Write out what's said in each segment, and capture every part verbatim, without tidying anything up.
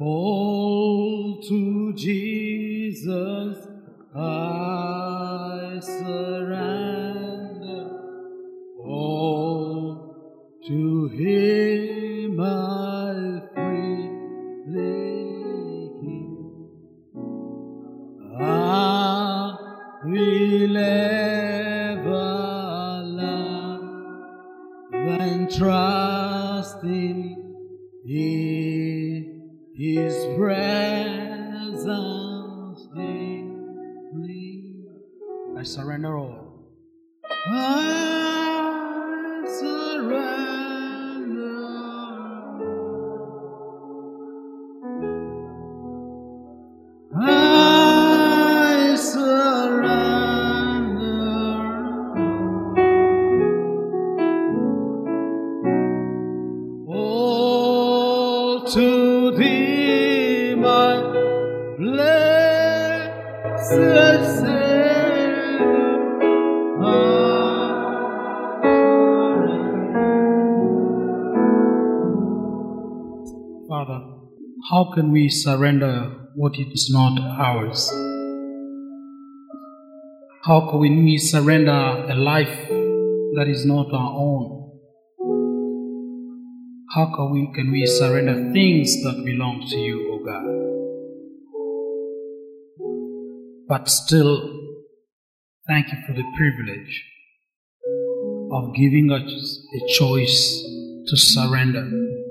All to Jesus I surrender. All to Him I freely give. I will ever love and trust in His presence daily. I surrender all. I surrender. I surrender. All to Thee, my blessed Savior. Father, how can we surrender what is not ours? How can we surrender a life that is not our own? How can we, can we surrender things that belong to you, O God? But still, thank you for the privilege of giving us a choice to surrender.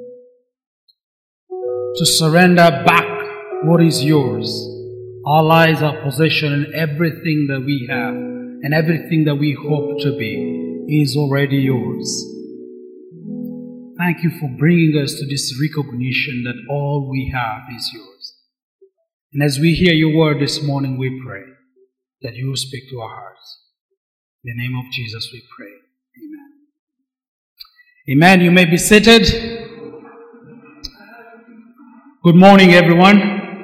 To surrender back what is yours. Our lives, our possession, and everything that we have, and everything that we hope to be, is already yours. Thank you for bringing us to this recognition that all we have is yours. And as we hear your word this morning, we pray that you will speak to our hearts. In the name of Jesus we pray. Amen. Amen. You may be seated. Good morning, everyone.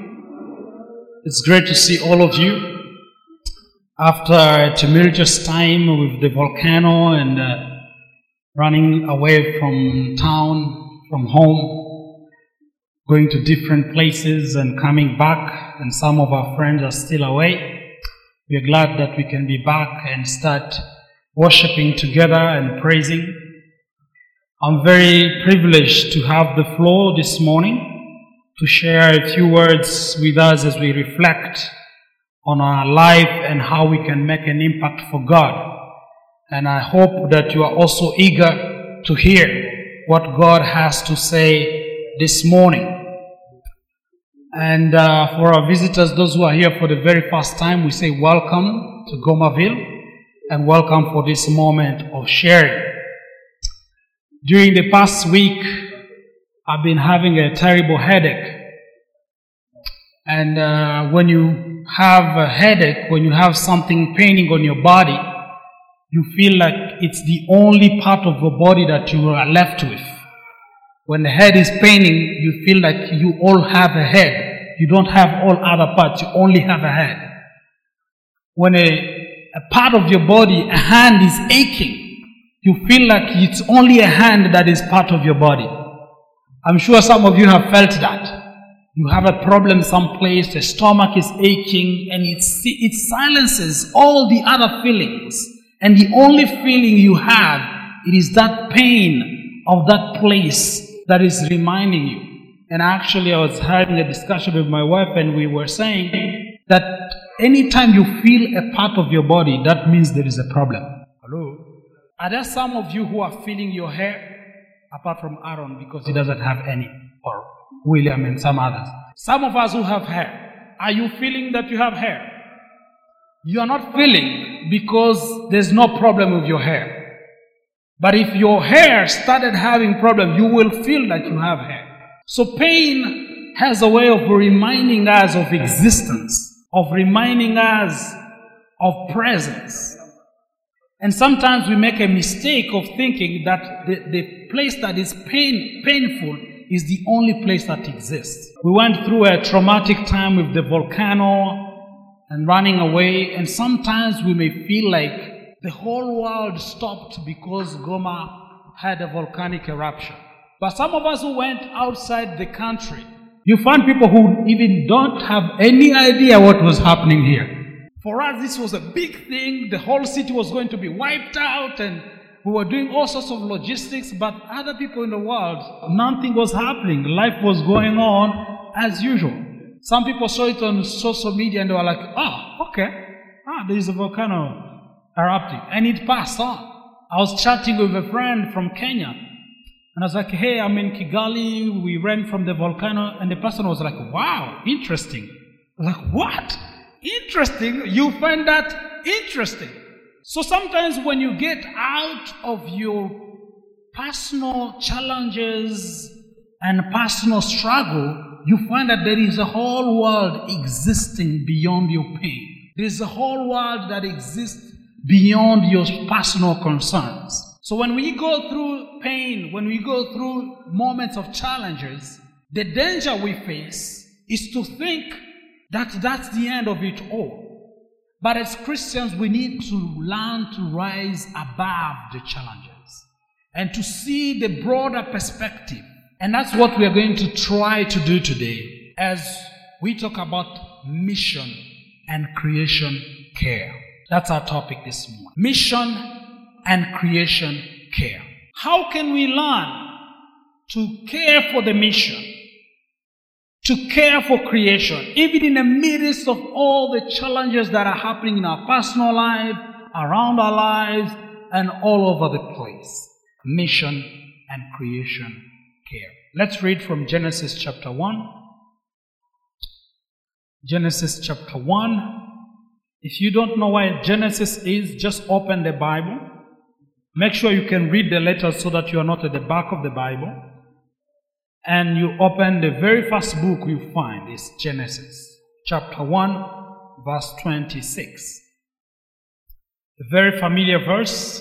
It's great to see all of you. After a tumultuous time with the volcano and uh, running away from town, from home, going to different places and coming back, and some of our friends are still away. We are glad that we can be back and start worshiping together and praising. I'm very privileged to have the floor this morning to share a few words with us as we reflect on our life and how we can make an impact for God. And I hope that you are also eager to hear what God has to say this morning. And uh, for our visitors, those who are here for the very first time, we say welcome to Gomaville and welcome for this moment of sharing. During the past week, I've been having a terrible headache. And uh, when you have a headache, when you have something paining on your body, you feel like it's the only part of the body that you are left with. When the head is paining, you feel like you all have a head. You don't have all other parts, you only have a head. When a, a part of your body, a hand is aching, you feel like it's only a hand that is part of your body. I'm sure some of you have felt that. You have a problem someplace, the stomach is aching, and it, it silences all the other feelings. And the only feeling you have, it is that pain of that place that is reminding you. And actually, I was having a discussion with my wife, and we were saying that anytime you feel a part of your body, that means there is a problem. Hello? Are there some of you who are feeling your hair? Apart from Aaron, because he doesn't have any, or William and some others. Some of us who have hair, are you feeling that you have hair? You are not feeling because there's no problem with your hair. But if your hair started having problem, you will feel that you have hair. So pain has a way of reminding us of existence, of reminding us of presence. And sometimes we make a mistake of thinking that the, the place that is pain, painful is the only place that exists. We went through a traumatic time with the volcano and running away, and sometimes we may feel like the whole world stopped because Goma had a volcanic eruption. But some of us who went outside the country, You find people who even don't have any idea what was happening here. For us, this was a big thing. The whole city was going to be wiped out, and we were doing all sorts of logistics, but other people in the world, nothing was happening. Life was going on as usual. Some people saw it on social media and they were like, oh, okay. Ah, there is a volcano erupting. And it passed on. I was chatting with a friend from Kenya. And I was like, hey, I'm in Kigali. We ran from the volcano. And the person was like, wow, interesting. I was like, what? Interesting? You find that interesting? So sometimes when you get out of your personal challenges and personal struggle, you find that there is a whole world existing beyond your pain. There is a whole world that exists beyond your personal concerns. So when we go through pain, when we go through moments of challenges, the danger we face is to think that that's the end of it all. But as Christians, we need to learn to rise above the challenges and to see the broader perspective. And that's what we are going to try to do today as we talk about mission and creation care. That's our topic this morning. Mission and creation care. How can we learn to care for the mission, to care for creation, even in the midst of all the challenges that are happening in our personal life, around our lives, and all over the place? Mission and creation care. Let's read from Genesis chapter one. Genesis chapter one. If you don't know where Genesis is, just open the Bible. Make sure you can read the letters so that you are not at the back of the Bible. And you open the very first book you find is Genesis chapter one, verse twenty-six. A very familiar verse.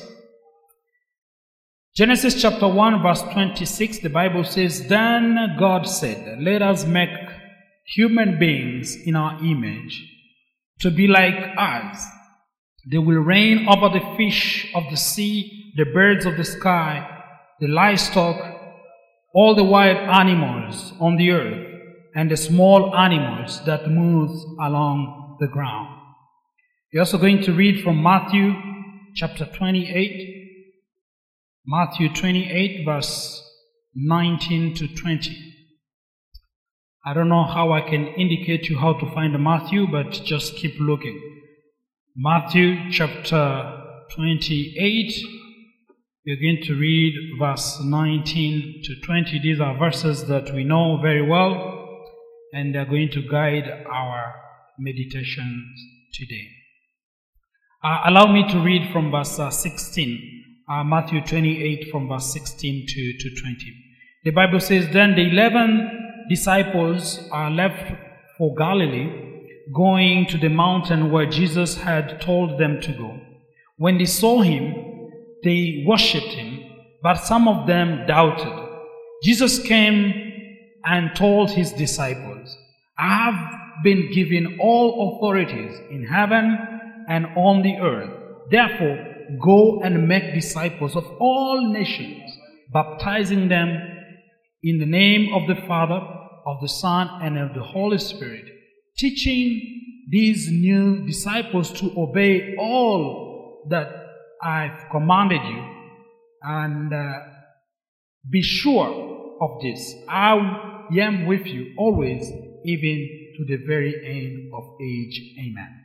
Genesis chapter one, verse twenty-six, the Bible says, Then God said, Let us make human beings in our image, to be like us. They will reign over the fish of the sea, the birds of the sky, the livestock, all the wild animals on the earth, and the small animals that move along the ground. You're also going to read from Matthew chapter twenty-eight. Matthew twenty-eight, verse nineteen to twenty. I don't know how I can indicate you how to find Matthew, but just keep looking. Matthew chapter twenty-eight, we're going to read verse nineteen to twenty. These are verses that we know very well, and they're going to guide our meditations today. Uh, allow me to read from verse uh, sixteen. Uh, Matthew twenty-eight from verse sixteen to, to twenty. The Bible says, Then the eleven disciples are left for Galilee, going to the mountain where Jesus had told them to go. When they saw him, they worshipped him, but some of them doubted. Jesus came and told his disciples, I have been given all authorities in heaven and on the earth. Therefore, go and make disciples of all nations, baptizing them in the name of the Father, of the Son, and of the Holy Spirit, teaching these new disciples to obey all that I've commanded you. And uh, be sure of this, I am with you always, even to the very end of age. Amen.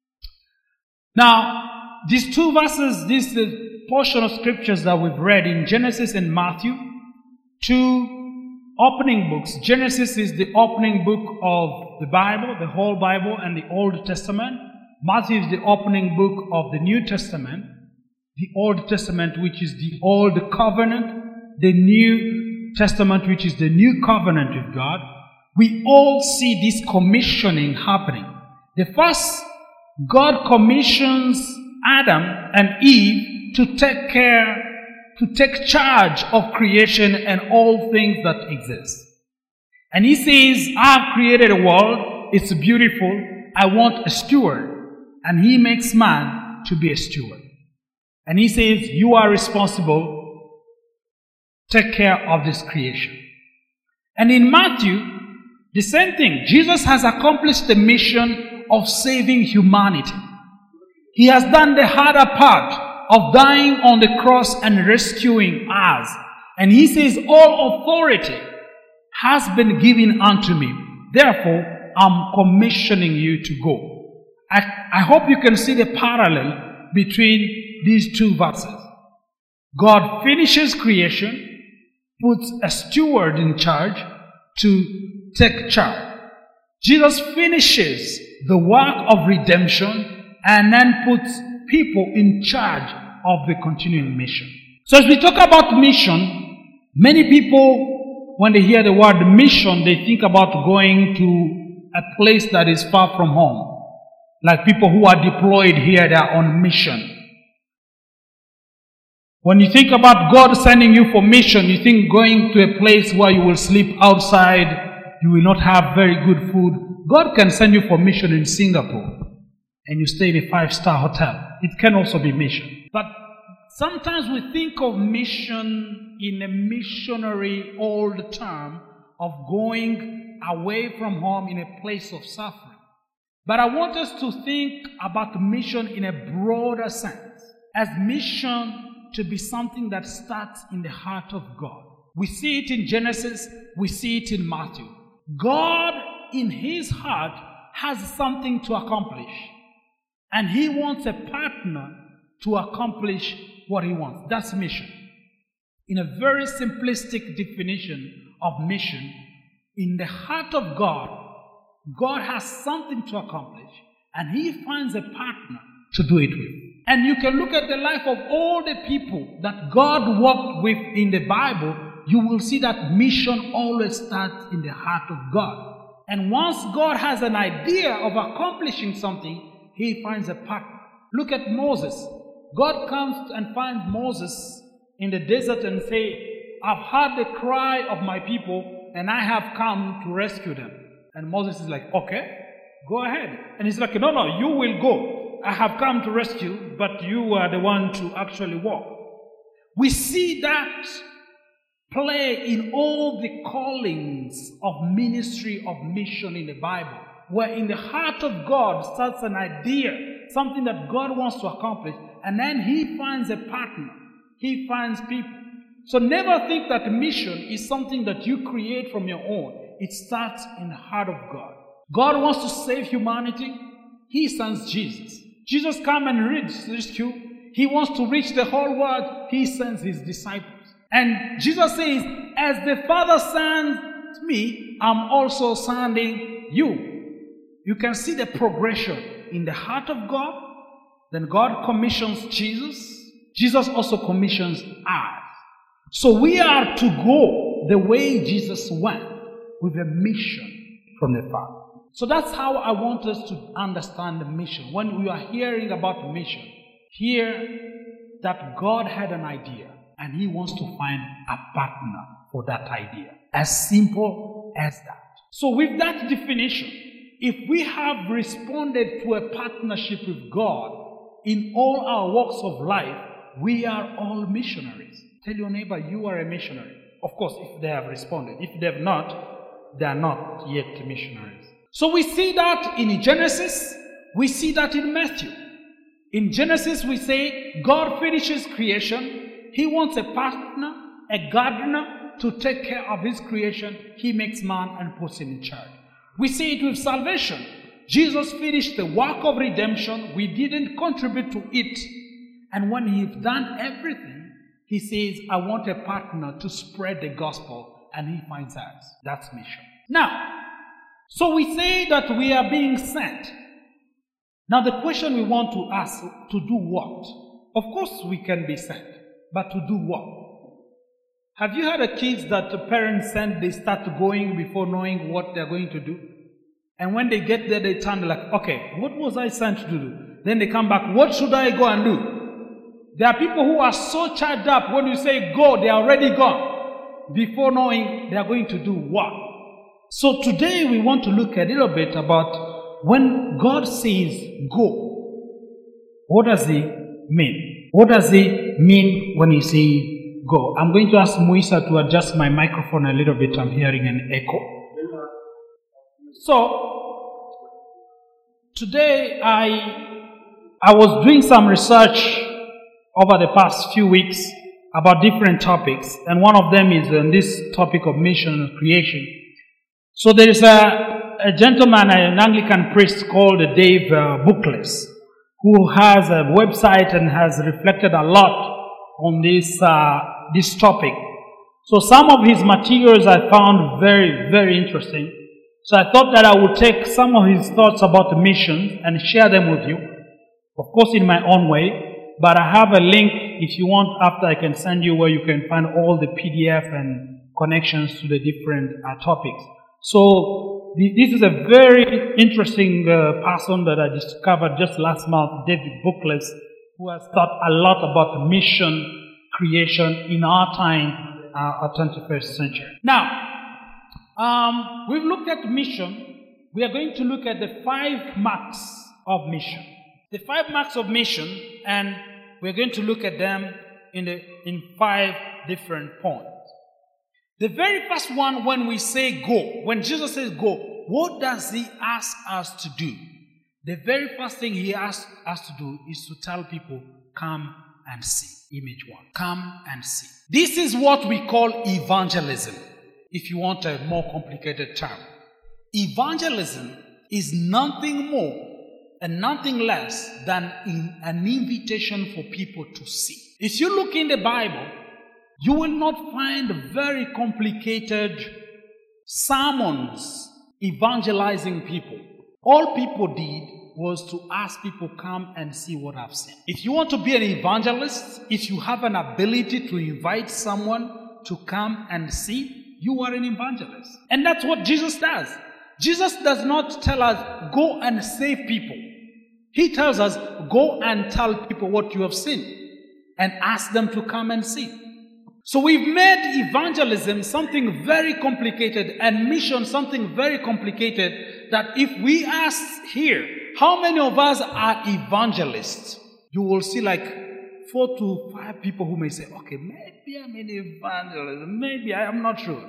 Now, these two verses, this uh, portion of scriptures that we've read in Genesis and Matthew, two opening books. Genesis is the opening book of the Bible, the whole Bible and the Old Testament. Matthew is the opening book of the New Testament, the Old Testament, which is the Old Covenant, the New Testament, which is the New Covenant with God. We all see this commissioning happening. The first, God commissions Adam and Eve to take care, to take charge of creation and all things that exist. And he says, I've created a world, it's beautiful, I want a steward. And he makes man to be a steward. And he says, you are responsible, take care of this creation. And in Matthew, The same thing, Jesus has accomplished the mission of saving humanity. He has done the harder part of dying on the cross and rescuing us. And he says, all authority has been given unto me. Therefore, I'm commissioning you to go. I, I hope you can see the parallel between these two verses. God finishes creation, puts a steward in charge to take charge. Jesus finishes the work of redemption and then puts people in charge of the continuing mission. So as we talk about mission, many people, when they hear the word mission, they think about going to a place that is far from home. Like people who are deployed here, they are on mission. When you think about God sending you for mission, you think going to a place where you will sleep outside, you will not have very good food. God can send you for mission in Singapore and you stay in a five-star hotel. It can also be mission. But sometimes we think of mission in a missionary old term of going away from home in a place of suffering. But I want us to think about mission in a broader sense, as mission to be something that starts in the heart of God. We see it in Genesis, we see it in Matthew. God in his heart has something to accomplish, and he wants a partner to accomplish what he wants. That's mission. In a very simplistic definition of mission, in the heart of God, God has something to accomplish, and he finds a partner to do it with. And you can look at the life of all the people that God worked with in the Bible, you will see that mission always starts in the heart of God. And once God has an idea of accomplishing something, he finds a partner. Look at Moses. God comes and finds Moses in the desert and says, I've heard the cry of my people and I have come to rescue them. And Moses is like, okay, go ahead. And he's like, no, no, you will go. I have come to rescue, but you are the one to actually walk. We see that play in all the callings of ministry of mission in the Bible, where in the heart of God starts an idea, something that God wants to accomplish, and then he finds a partner. He finds people. So never think that mission is something that you create from your own. It starts in the heart of God. God wants to save humanity. He sends Jesus. Jesus comes and rescue. He wants to reach the whole world. He sends his disciples. And Jesus says, as the Father sends me, I'm also sending you. You can see the progression in the heart of God. Then God commissions Jesus. Jesus also commissions us. So we are to go the way Jesus went, with a mission from the Father. So that's how I want us to understand the mission. When we are hearing about mission, hear that God had an idea and he wants to find a partner for that idea. As simple as that. So with that definition, if we have responded to a partnership with God in all our walks of life, we are all missionaries. Tell your neighbor, you are a missionary. Of course, if they have responded. If they have not, they are not yet missionaries. So we see that in Genesis, we see that in Matthew. In Genesis, we say God finishes creation. He wants a partner, a gardener to take care of his creation. He makes man and puts him in charge. We see it with salvation. Jesus finished the work of redemption. We didn't contribute to it. And when he's done everything, he says, I want a partner to spread the gospel, and he finds us. That's mission. Now, so we say that we are being sent. Now the question we want to ask, to do what? Of course we can be sent, but to do what? Have you had a kids that the parents send, they start going before knowing what they're going to do? And when they get there, they turn like, okay, what was I sent to do? Then they come back, what should I go and do? There are people who are so charged up, when you say go, they are already gone, before knowing they are going to do what. So today we want to look a little bit about when God says go, what does he mean? What does he mean when he says go? I'm going to ask Moisa to adjust my microphone a little bit. I'm hearing an echo. So, today I, I was doing some research over the past few weeks about different topics, and one of them is on this topic of mission and creation. So there is a, a gentleman, an Anglican priest called Dave uh, Bookless, who has a website and has reflected a lot on this uh, this topic. So some of his materials I found very, very interesting. So I thought that I would take some of his thoughts about the mission and share them with you, of course in my own way. But I have a link, if you want, after I can send you, where you can find all the P D F and connections to the different uh, topics. So th- this is a very interesting uh, person that I discovered just last month, David Bookless, who has thought a lot about mission creation in our time, uh, our twenty-first century. Now, um, we've looked at mission. We are going to look at the five marks of mission. The five marks of mission, and we're going to look at them in the in five different points. The very first one, when we say go, when Jesus says go, what does he ask us to do? The very first thing he asks us to do is to tell people, come and see. Image one. Come and see. This is what we call evangelism, if you want a more complicated term. Evangelism is nothing more and nothing less than in an invitation for people to see. If you look in the Bible, you will not find very complicated sermons evangelizing people. All people did was to ask people, come and see what I've seen. If you want to be an evangelist, if you have an ability to invite someone to come and see, you are an evangelist. And that's what Jesus does. Jesus does not tell us, go and save people. He tells us, go and tell people what you have seen and ask them to come and see. So we've made evangelism something very complicated and mission something very complicated, that if we ask here, how many of us are evangelists? You will see like four to five people who may say, okay, maybe I'm an evangelist, maybe I am not sure.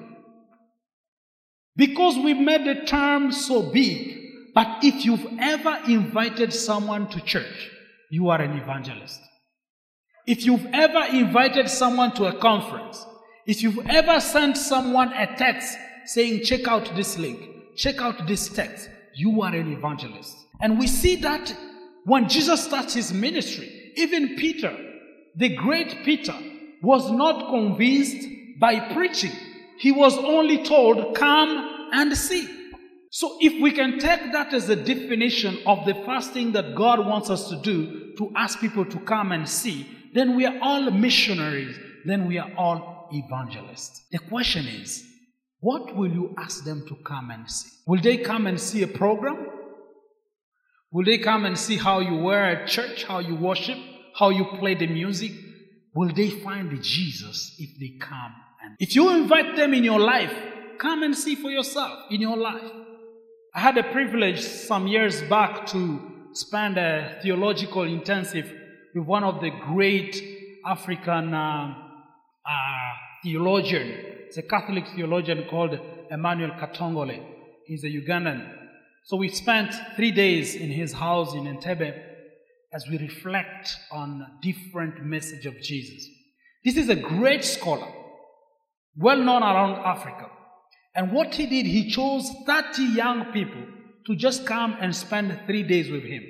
Because we've made the term so big. But if you've ever invited someone to church, you are an evangelist. If you've ever invited someone to a conference, if you've ever sent someone a text saying, check out this link, check out this text, you are an evangelist. And we see that when Jesus starts his ministry, even Peter, the great Peter, was not convinced by preaching. He was only told, come and see. So if we can take that as a definition of the first thing that God wants us to do, to ask people to come and see, then we are all missionaries, then we are all evangelists. The question is, what will you ask them to come and see? Will they come and see a program? Will they come and see how you were at church, how you worship, how you play the music? Will they find the Jesus if they come? And if you invite them in your life, come and see for yourself in your life. I had a privilege some years back to spend a theological intensive with one of the great African uh, uh, theologians. It's a Catholic theologian called Emmanuel Katongole. He's a Ugandan. So we spent three days in his house in Entebbe as we reflect on different message of Jesus. This is a great scholar, well known around Africa. And what he did, he chose thirty young people to just come and spend three days with him.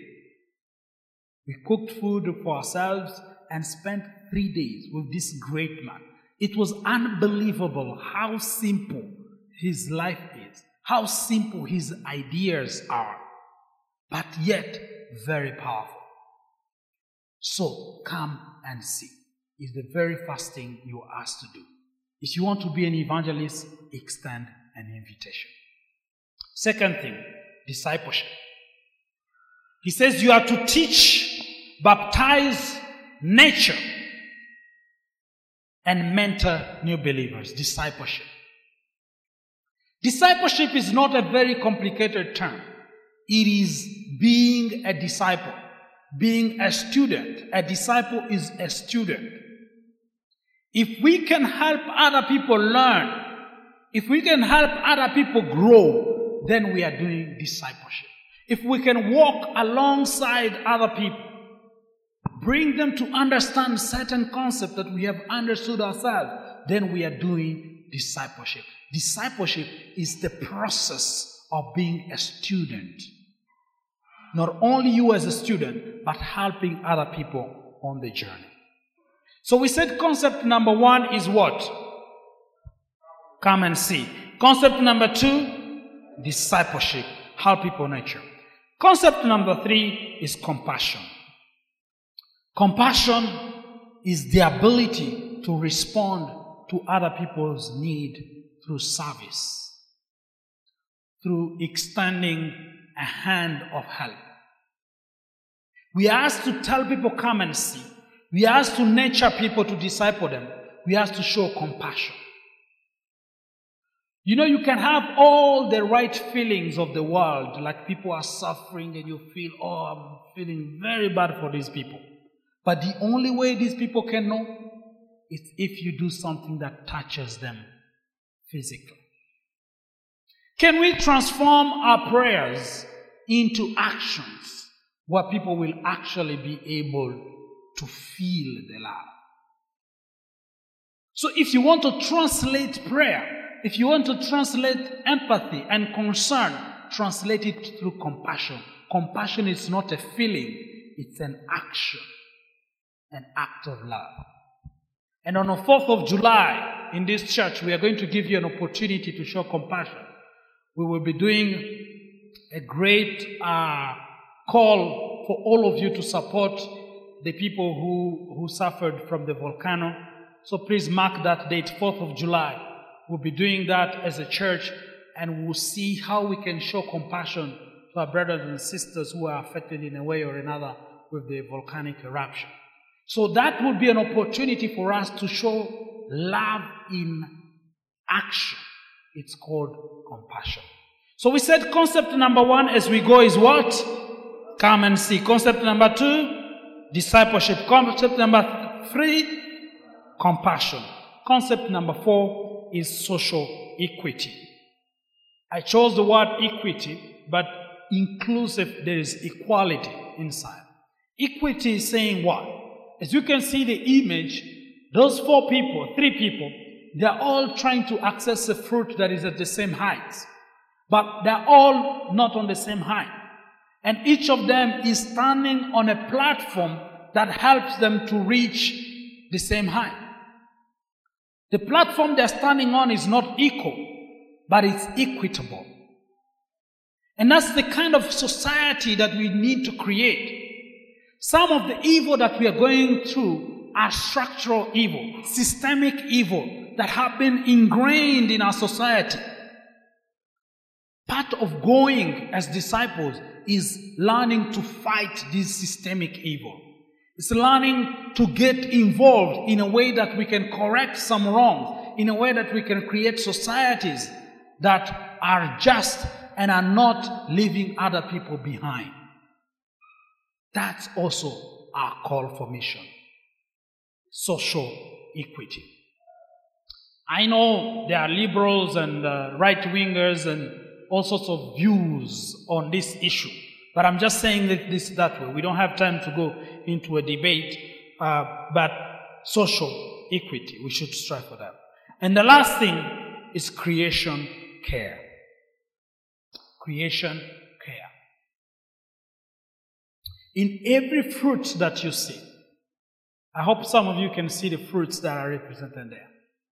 We cooked food for ourselves and spent three days with this great man. It was unbelievable how simple his life is, how simple his ideas are, but yet very powerful. So come and see is the very first thing you are asked to do. If you want to be an evangelist, extend an invitation. Second thing, discipleship. He says you are to teach, baptize, nurture, and mentor new believers. Discipleship. Discipleship is not a very complicated term. It is being a disciple, being a student. A disciple is a student. If we can help other people learn, if we can help other people grow, then we are doing discipleship. If we can walk alongside other people, bring them to understand certain concepts that we have understood ourselves, then we are doing discipleship. Discipleship is the process of being a student. Not only you as a student, but helping other people on the journey. So we said concept number one is what? Come and see. Concept number two, discipleship. Help people nature. Concept number three is compassion. Compassion is the ability to respond to other people's need through service, through extending a hand of help. We are asked to tell people, come and see. We are asked to nurture people, to disciple them. We are asked to show compassion. You know, you can have all the right feelings of the world, like people are suffering and you feel, oh, I'm feeling very bad for these people. But the only way these people can know is if you do something that touches them physically. Can we transform our prayers into actions where people will actually be able to feel the love? So if you want to translate prayer, if you want to translate empathy and concern, translate it through compassion. Compassion is not a feeling, it's an action, an act of love. And on the fourth of July, in this church, we are going to give you an opportunity to show compassion. We will be doing a great uh, call for all of you to support the people who, who suffered from the volcano. So please mark that date, fourth of July. We'll be doing that as a church, and we'll see how we can show compassion to our brothers and sisters who are affected in a way or another with the volcanic eruption. So that would be an opportunity for us to show love in action. It's called compassion. So we said concept number one as we go is what? Come and see. Concept number two, discipleship. Concept number three, compassion. Concept number four is social equity. I chose the word equity, but inclusive, there is equality inside. Equity is saying what? As you can see the image, those four people, three people, they're all trying to access a fruit that is at the same height. But they're all not on the same height. And each of them is standing on a platform that helps them to reach the same height. The platform they're standing on is not equal, but it's equitable. And that's the kind of society that we need to create. Some of the evil that we are going through are structural evil, systemic evil that have been ingrained in our society. Part of going as disciples is learning to fight this systemic evil. It's learning to get involved in a way that we can correct some wrongs, in a way that we can create societies that are just and are not leaving other people behind. That's also our call for mission. Social equity. I know there are liberals and uh, right-wingers and all sorts of views on this issue. But I'm just saying that this that way. We don't have time to go into a debate, uh, but social equity, we should strive for that. And the last thing is creation care. Creation care. In every fruit that you see, I hope some of you can see the fruits that are represented there.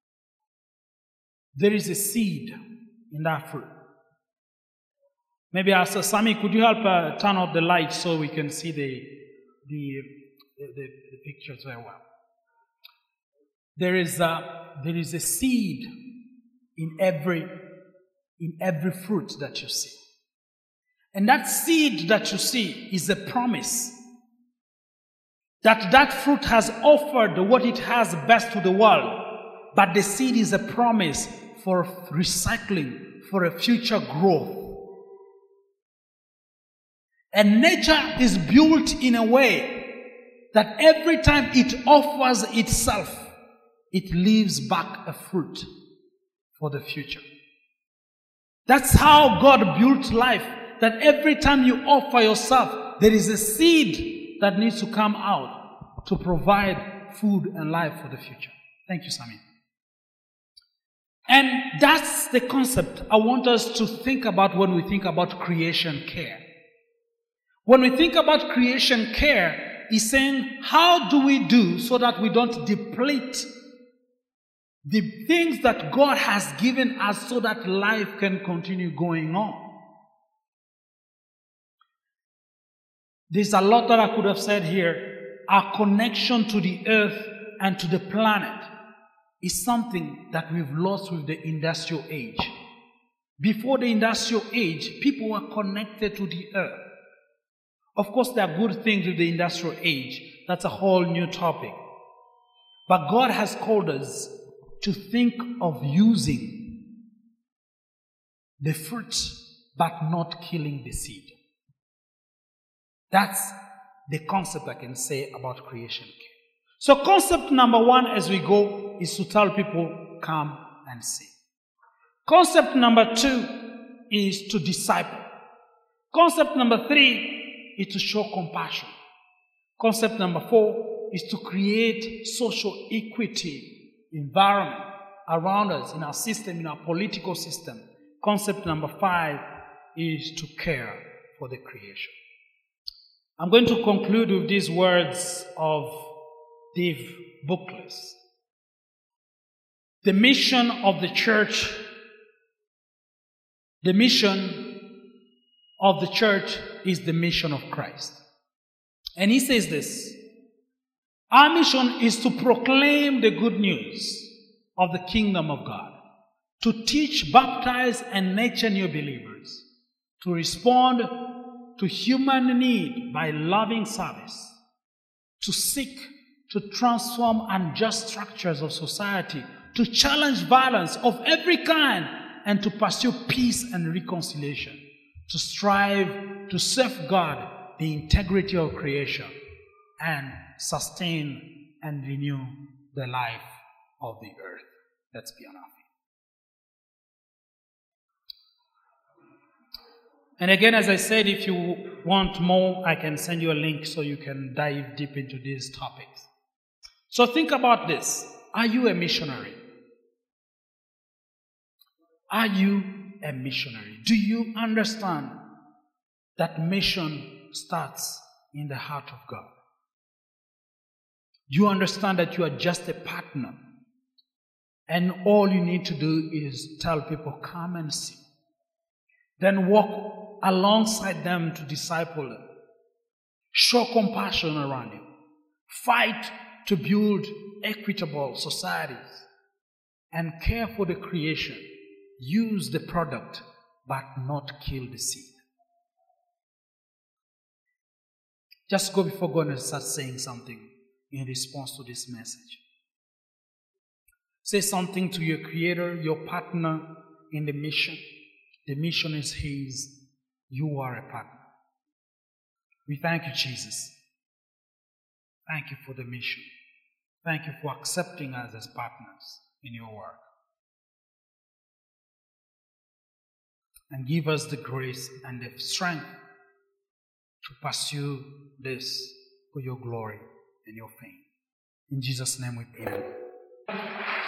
There is a seed in that fruit. Maybe Pastor Sami, could you help uh, turn off the light so we can see the, the, the, the pictures very well? There is a, there is a seed in every, in every fruit that you see. And that seed that you see is a promise that that fruit has offered what it has best to the world. But the seed is a promise for recycling, for a future growth. And nature is built in a way that every time it offers itself, it leaves back a fruit for the future. That's how God built life. That every time you offer yourself, there is a seed that needs to come out to provide food and life for the future. Thank you, Sammy. And that's the concept I want us to think about when we think about creation care. When we think about creation care, it's saying, how do we do so that we don't deplete the things that God has given us so that life can continue going on? There's a lot that I could have said here. Our connection to the earth and to the planet is something that we've lost with the industrial age. Before the industrial age, people were connected to the earth. Of course, there are good things with the industrial age. That's a whole new topic. But God has called us to think of using the fruits, but not killing the seed. That's the concept I can say about creation care. So concept number one as we go is to tell people, come and see. Concept number two is to disciple. Concept number three is to show compassion. Concept number four is to create social equity environment around us, in our system, in our political system. Concept number five is to care for the creation. I'm going to conclude with these words of Dave Buchlis. The mission of the church, the mission of the church is the mission of Christ. And he says this: our mission is to proclaim the good news of the kingdom of God, to teach, baptize, and nurture new believers, to respond to human need by loving service, to seek to transform unjust structures of society, to challenge violence of every kind, and to pursue peace and reconciliation, to strive to safeguard the integrity of creation and sustain and renew the life of the earth. Let's be on our feet. And again, as I said, if you want more, I can send you a link so you can dive deep into these topics. So think about this. Are you a missionary? Are you a missionary? Do you understand that mission starts in the heart of God? Do you understand that you are just a partner? And all you need to do is tell people, come and see. Then walk alongside them to disciple them. Show compassion around you. Fight to build equitable societies. And care for the creation. Use the product, but not kill the seed. Just go before God and start saying something in response to this message. Say something to your Creator, your partner in the mission. The mission is His. You are a partner. We thank you, Jesus. Thank you for the mission. Thank you for accepting us as partners in your work. And give us the grace and the strength to pursue this for your glory and your fame. In Jesus' name we pray.